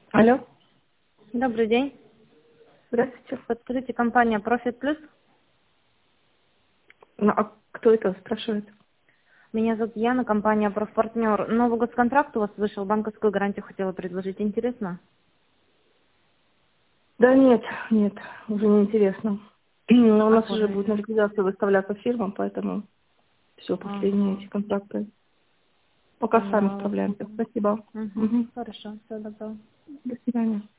Алло, Добрый день. здравствуйте. Подскажите, компания Profit Plus. Ну, а кто это спрашивает? Меня зовут Яна, компания Профпартнер. Новый госконтракт у вас вышел, банковскую гарантию хотела предложить. Интересно? Да нет, уже не интересно. У нас уже будет на Оформите. ликвидацию выставляться фирма, поэтому все, последние Ага, эти контракты. Пока сами поняла вас. справляемся. Спасибо. Угу. Мгм. Хорошо, все, добро. До свидания.